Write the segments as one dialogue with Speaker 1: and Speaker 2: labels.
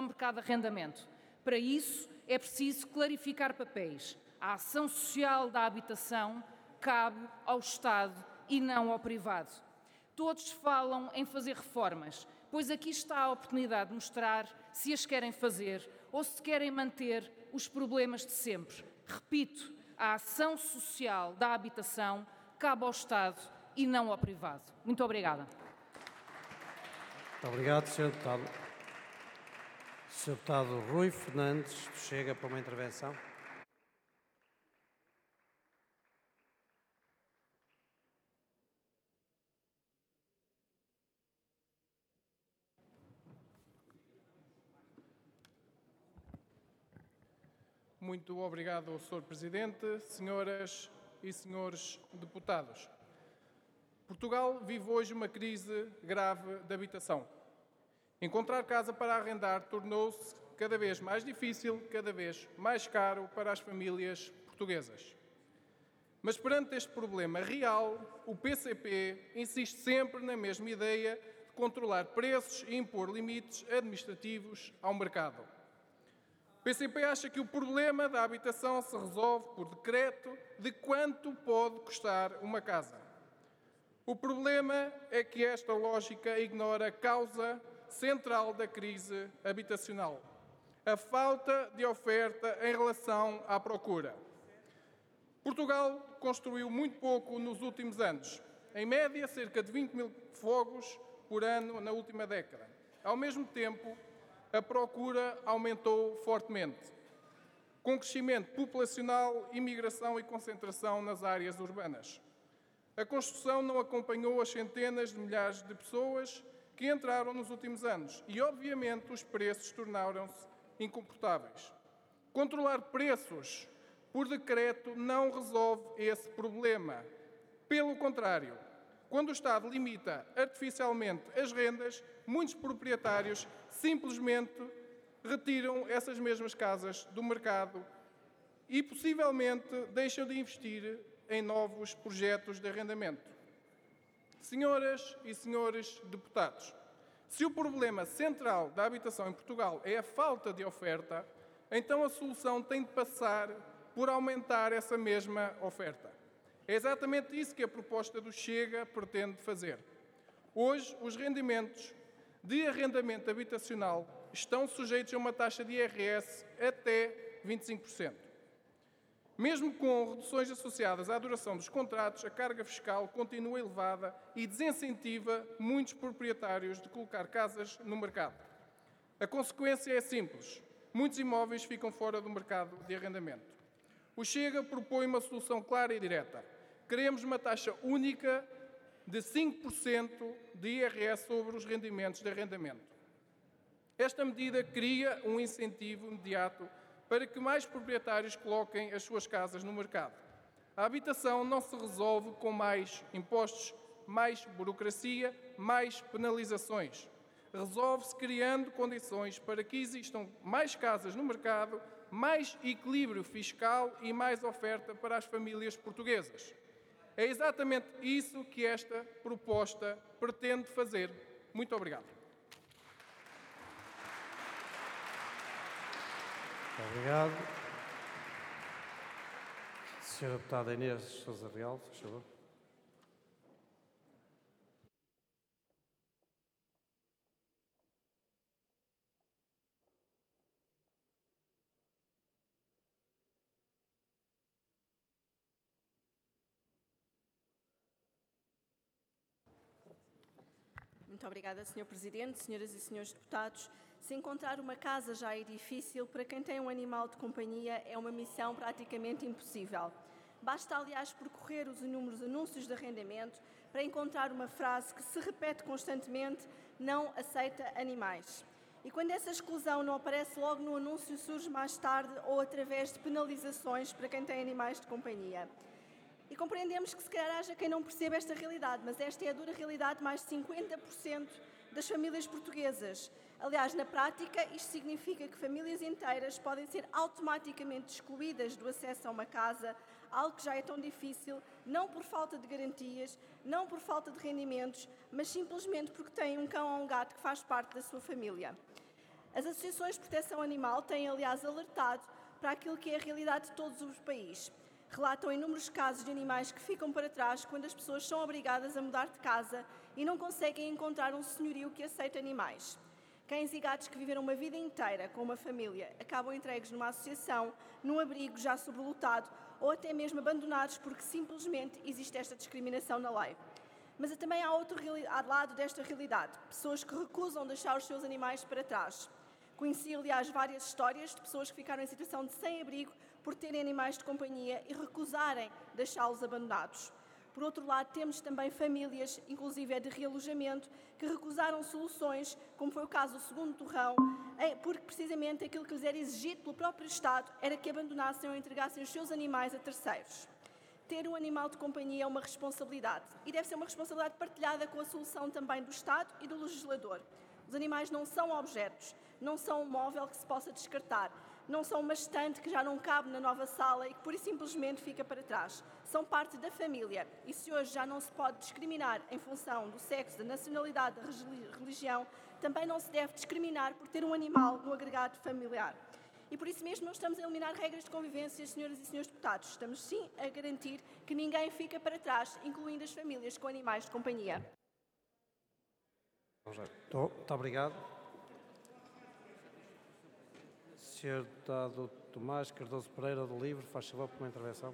Speaker 1: mercado de arrendamento. Para isso, é preciso clarificar papéis. A ação social da habitação cabe ao Estado e não ao privado. Todos falam em fazer reformas, pois aqui está a oportunidade de mostrar se as querem fazer ou se querem manter os problemas de sempre. Repito, a ação social da habitação cabe ao Estado e não ao privado. Muito obrigada.
Speaker 2: Muito obrigado, Sr. Deputado. Sr. Deputado Rui Fernandes, chega para uma intervenção.
Speaker 3: Muito obrigado, Sr. Presidente, senhoras e senhores deputados. Portugal vive hoje uma crise grave de habitação. Encontrar casa para arrendar tornou-se cada vez mais difícil, cada vez mais caro para as famílias portuguesas. Mas perante este problema real, o PCP insiste sempre na mesma ideia de controlar preços e impor limites administrativos ao mercado. O PCP acha que o problema da habitação se resolve por decreto de quanto pode custar uma casa. O problema é que esta lógica ignora a causa central da crise habitacional: a falta de oferta em relação à procura. Portugal construiu muito pouco nos últimos anos, em média cerca de 20 mil fogos por ano na última década. Ao mesmo tempo, a procura aumentou fortemente, com crescimento populacional, imigração e concentração nas áreas urbanas. A construção não acompanhou as centenas de milhares de pessoas que entraram nos últimos anos e, obviamente, os preços tornaram-se incomportáveis. Controlar preços por decreto não resolve esse problema. Pelo contrário, quando o Estado limita artificialmente as rendas, muitos proprietários simplesmente retiram essas mesmas casas do mercado e, possivelmente, deixam de investir em novos projetos de arrendamento. Senhoras e senhores deputados, se o problema central da habitação em Portugal é a falta de oferta, então a solução tem de passar por aumentar essa mesma oferta. É exatamente isso que a proposta do Chega pretende fazer. Hoje, os rendimentos de arrendamento habitacional estão sujeitos a uma taxa de IRS até 25%. Mesmo com reduções associadas à duração dos contratos, a carga fiscal continua elevada e desincentiva muitos proprietários de colocar casas no mercado. A consequência é simples: muitos imóveis ficam fora do mercado de arrendamento. O Chega propõe uma solução clara e direta. Queremos uma taxa única de 5% de IRS sobre os rendimentos de arrendamento. Esta medida cria um incentivo imediato para que mais proprietários coloquem as suas casas no mercado. A habitação não se resolve com mais impostos, mais burocracia, mais penalizações. Resolve-se criando condições para que existam mais casas no mercado, mais equilíbrio fiscal e mais oferta para as famílias portuguesas. É exatamente isso que esta proposta pretende fazer. Muito obrigado.
Speaker 2: Muito obrigado. Sra. Deputada Inês Sousa Real, por favor.
Speaker 4: Muito obrigada, Sr. Presidente, senhoras e senhores deputados. Se encontrar uma casa já é difícil, para quem tem um animal de companhia é uma missão praticamente impossível. Basta, aliás, percorrer os inúmeros anúncios de arrendamento para encontrar uma frase que se repete constantemente: não aceita animais. E quando essa exclusão não aparece logo no anúncio, surge mais tarde ou através de penalizações para quem tem animais de companhia. E compreendemos que se calhar haja quem não perceba esta realidade, mas esta é a dura realidade de mais de 50% das famílias portuguesas. Aliás, na prática, isto significa que famílias inteiras podem ser automaticamente excluídas do acesso a uma casa, algo que já é tão difícil, não por falta de garantias, não por falta de rendimentos, mas simplesmente porque têm um cão ou um gato que faz parte da sua família. As associações de proteção animal têm, aliás, alertado para aquilo que é a realidade de todos os países. Relatam inúmeros casos de animais que ficam para trás quando as pessoas são obrigadas a mudar de casa e não conseguem encontrar um senhorio que aceite animais. Cães e gatos que viveram uma vida inteira com uma família acabam entregues numa associação, num abrigo já sobrelotado ou até mesmo abandonados porque simplesmente existe esta discriminação na lei. Mas também há outro lado desta realidade, pessoas que recusam deixar os seus animais para trás. Conheci, aliás, várias histórias de pessoas que ficaram em situação de sem-abrigo por terem animais de companhia e recusarem deixá-los abandonados. Por outro lado, temos também famílias, inclusive de realojamento, que recusaram soluções, como foi o caso do segundo torrão, porque precisamente aquilo que lhes era exigido pelo próprio Estado era que abandonassem ou entregassem os seus animais a terceiros. Ter um animal de companhia é uma responsabilidade e deve ser uma responsabilidade partilhada com a solução também do Estado e do legislador. Os animais não são objetos, não são um móvel que se possa descartar, não são uma estante que já não cabe na nova sala e que pura e simplesmente fica para trás. São parte da família e se hoje já não se pode discriminar em função do sexo, da nacionalidade, da religião, também não se deve discriminar por ter um animal no agregado familiar. E por isso mesmo não estamos a eliminar regras de convivência, senhoras e senhores deputados. Estamos sim a garantir que ninguém fica para trás, incluindo as famílias com animais de companhia.
Speaker 2: Muito obrigado. Sr. Deputado Tomás Cardoso Pereira do LIVRE, faz favor por uma intervenção.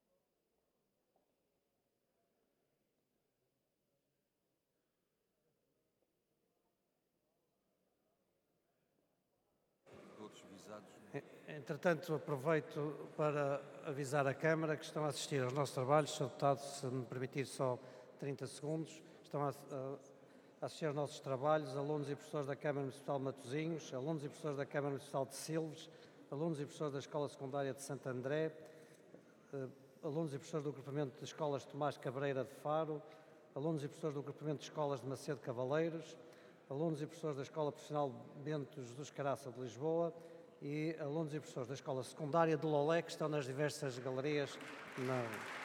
Speaker 2: Entretanto, aproveito para avisar a Câmara que estão a assistir aos nossos trabalhos. Sr. Deputado, se me permitir só 30 segundos, estão a assistir aos nossos trabalhos alunos e professores da Câmara Municipal de Matosinhos, alunos e professores da Câmara Municipal de Silves, alunos e professores da Escola Secundária de Santo André, alunos e professores do Agrupamento de Escolas de Tomás Cabreira de Faro, alunos e professores do Agrupamento de Escolas de Macedo Cavaleiros, alunos e professores da Escola Profissional Bento Jesus Caraça de Lisboa e alunos e professores da Escola Secundária de Lolé, que estão nas diversas galerias na...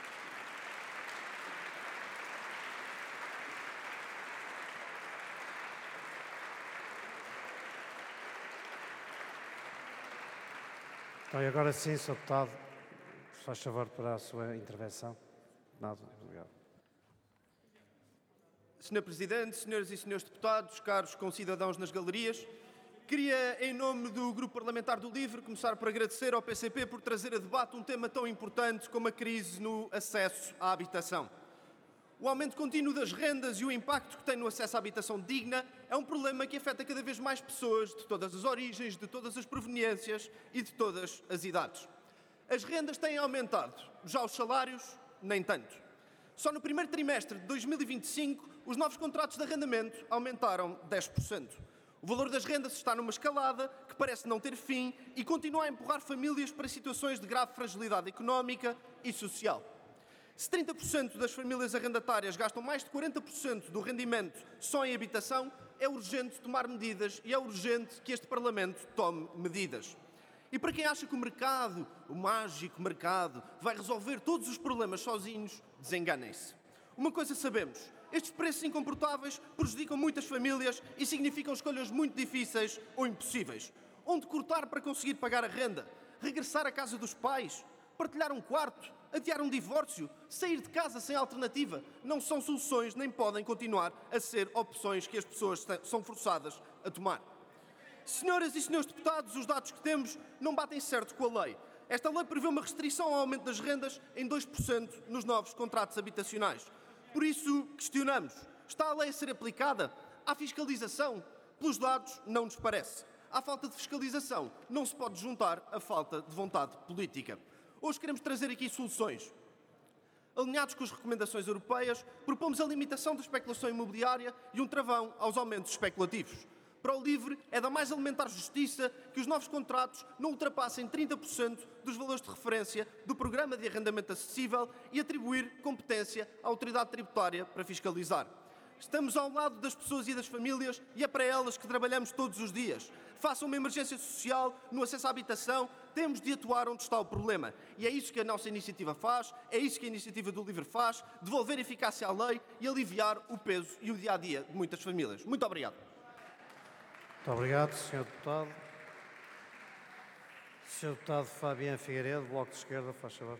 Speaker 2: Então, e agora sim, Sr. Deputado, se faz favor para a sua intervenção. Nada, obrigado.
Speaker 5: Sr. Presidente, senhoras e senhores deputados, caros concidadãos nas galerias, queria, em nome do Grupo Parlamentar do LIVRE, começar por agradecer ao PCP por trazer a debate um tema tão importante como a crise no acesso à habitação. O aumento contínuo das rendas e o impacto que tem no acesso à habitação digna é um problema que afeta cada vez mais pessoas de todas as origens, de todas as proveniências e de todas as idades. As rendas têm aumentado, já os salários, nem tanto. Só no primeiro trimestre de 2025, os novos contratos de arrendamento aumentaram 10%. O valor das rendas está numa escalada que parece não ter fim e continua a empurrar famílias para situações de grave fragilidade económica e social. Se 30% das famílias arrendatárias gastam mais de 40% do rendimento só em habitação, é urgente tomar medidas e é urgente que este Parlamento tome medidas. E para quem acha que o mercado, o mágico mercado, vai resolver todos os problemas sozinhos, desenganem-se. Uma coisa sabemos, estes preços incomportáveis prejudicam muitas famílias e significam escolhas muito difíceis ou impossíveis. Onde cortar para conseguir pagar a renda? Regressar à casa dos pais? Partilhar um quarto? Adiar um divórcio? Sair de casa sem alternativa? Não são soluções nem podem continuar a ser opções que as pessoas são forçadas a tomar. Senhoras e senhores deputados, os dados que temos não batem certo com a lei. Esta lei prevê uma restrição ao aumento das rendas em 2% nos novos contratos habitacionais. Por isso, questionamos, está a lei a ser aplicada? Há fiscalização? Pelos dados, não nos parece. À falta de fiscalização, não se pode juntar a falta de vontade política. Hoje queremos trazer aqui soluções. Alinhados com as recomendações europeias, propomos a limitação da especulação imobiliária e um travão aos aumentos especulativos. Para o LIVRE, é da mais elementar justiça que os novos contratos não ultrapassem 30% dos valores de referência do Programa de Arrendamento Acessível e atribuir competência à autoridade tributária para fiscalizar. Estamos ao lado das pessoas e das famílias e é para elas que trabalhamos todos os dias. Faça uma emergência social no acesso à habitação, temos de atuar onde está o problema. E é isso que a nossa iniciativa faz, é isso que a iniciativa do LIVRE faz, devolver eficácia à lei e aliviar o peso e o dia-a-dia de muitas famílias. Muito obrigado.
Speaker 2: Muito obrigado, Sr. Deputado. Sr. Deputado Fabiano Figueiredo, Bloco de Esquerda, faz favor.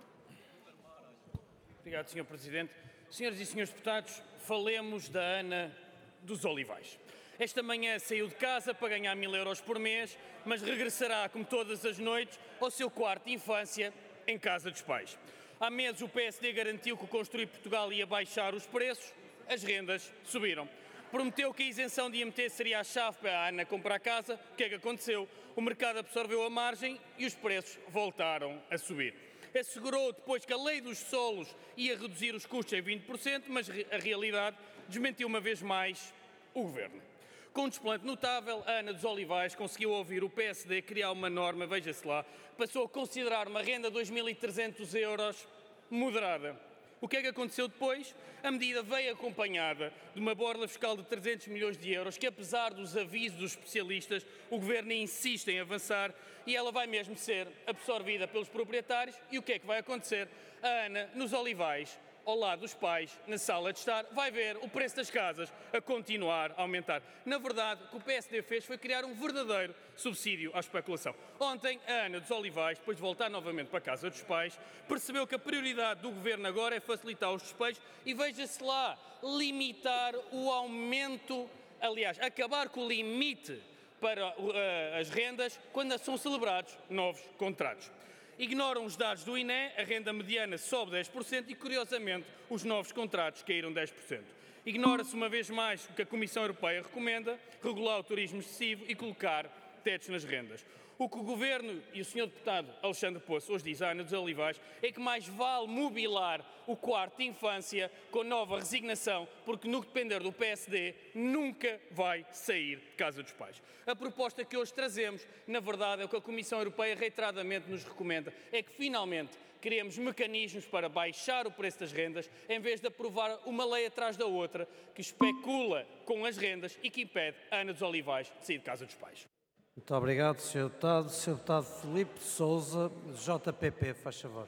Speaker 6: Obrigado, Sr. Presidente. Senhoras e senhores deputados, falemos da Ana dos Olivais. Esta manhã saiu de casa para ganhar 1000 euros por mês, mas regressará, como todas as noites, ao seu quarto de infância em casa dos pais. Há meses o PSD garantiu que o Construir Portugal ia baixar os preços, as rendas subiram. Prometeu que a isenção de IMT seria a chave para a Ana comprar casa. O que é que aconteceu? O mercado absorveu a margem e os preços voltaram a subir. Assegurou depois que a lei dos solos ia reduzir os custos em 20%, mas a realidade desmentiu uma vez mais o Governo. Com um desplante notável, a Ana dos Olivais conseguiu ouvir o PSD criar uma norma, veja-se lá, passou a considerar uma renda de 2.300 euros moderada. O que é que aconteceu depois? A medida veio acompanhada de uma borla fiscal de 300 milhões de euros, que apesar dos avisos dos especialistas, o Governo insiste em avançar e ela vai mesmo ser absorvida pelos proprietários. E o que é que vai acontecer? A Ana, nos Olivais, ao lado dos pais, na sala de estar, vai ver o preço das casas a continuar a aumentar. Na verdade, o que o PSD fez foi criar um verdadeiro subsídio à especulação. Ontem, a Ana dos Olivais, depois de voltar novamente para a casa dos pais, percebeu que a prioridade do Governo agora é facilitar os despejos e, veja-se lá, limitar o aumento, aliás, acabar com o limite para as rendas quando são celebrados novos contratos. Ignoram os dados do INE, a renda mediana sobe 10% e, curiosamente, os novos contratos caíram 10%. Ignora-se uma vez mais o que a Comissão Europeia recomenda, regular o turismo excessivo e colocar tetos nas rendas. O que o Governo e o Sr. Deputado Alexandre Poço hoje diz à Ana dos Olivais é que mais vale mobilar o quarto de infância com nova resignação, porque no que depender do PSD nunca vai sair de casa dos pais. A proposta que hoje trazemos, na verdade, é o que a Comissão Europeia reiteradamente nos recomenda, é que finalmente criemos mecanismos para baixar o preço das rendas, em vez de aprovar uma lei atrás da outra que especula com as rendas e que impede a Ana dos Olivais de sair de casa dos pais.
Speaker 2: Muito obrigado, Sr. Deputado. Sr. Deputado Filipe de Sousa, JPP, faz favor.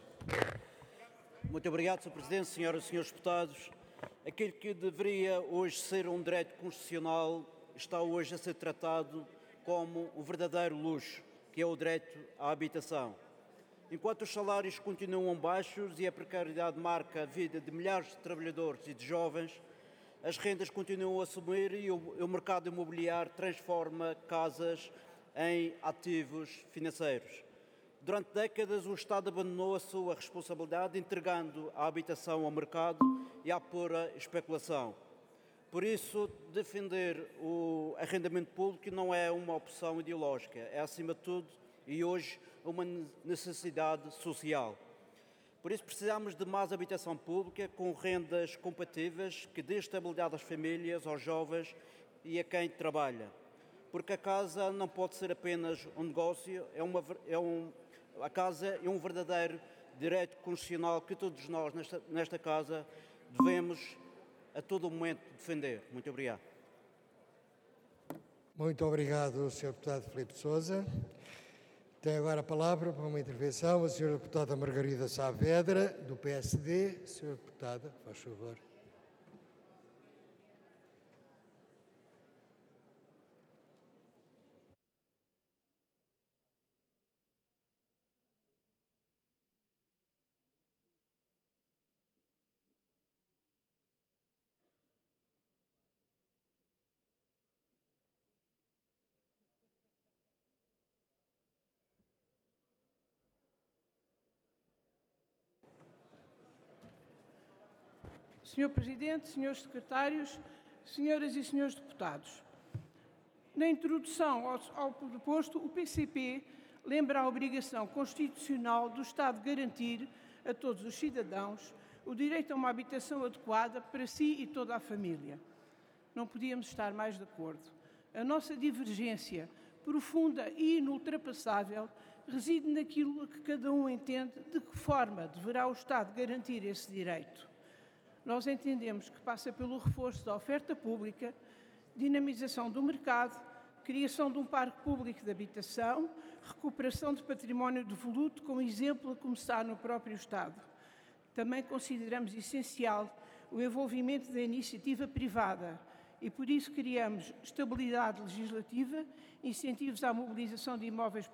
Speaker 7: Muito obrigado, Sr. Presidente, senhoras e senhores deputados. Aquilo que deveria hoje ser um direito constitucional está hoje a ser tratado como um verdadeiro luxo, que é o direito à habitação. Enquanto os salários continuam baixos e a precariedade marca a vida de milhares de trabalhadores e de jovens, as rendas continuam a subir e o mercado imobiliário transforma casas em ativos financeiros. Durante décadas, o Estado abandonou a sua responsabilidade, entregando a habitação ao mercado e à pura especulação. Por isso, defender o arrendamento público não é uma opção ideológica, é, acima de tudo, e hoje, uma necessidade social. Por isso, precisamos de mais habitação pública com rendas compatíveis que dê estabilidade às famílias, aos jovens e a quem trabalha. Porque a casa não pode ser apenas um negócio, a casa é um verdadeiro direito constitucional que todos nós, nesta casa, devemos a todo momento defender. Muito obrigado.
Speaker 8: Muito obrigado, Sr. Deputado Filipe de Sousa. Tem agora a palavra para uma intervenção a Sra. Deputada Margarida Saavedra, do PSD. Sra. Deputada, faz favor.
Speaker 9: Senhor Presidente, senhores secretários, senhoras e senhores deputados, na introdução ao proposto, o PCP lembra a obrigação constitucional do Estado de garantir a todos os cidadãos o direito a uma habitação adequada para si e toda a família. Não podíamos estar mais de acordo. A nossa divergência profunda e inultrapassável reside naquilo que cada um entende de que forma deverá o Estado garantir esse direito. Nós entendemos que passa pelo reforço da oferta pública, dinamização do mercado, criação de um parque público de habitação, recuperação de património devoluto, com exemplo a começar no próprio Estado. Também consideramos essencial o envolvimento da iniciativa privada e por isso criamos estabilidade legislativa, incentivos à mobilização de imóveis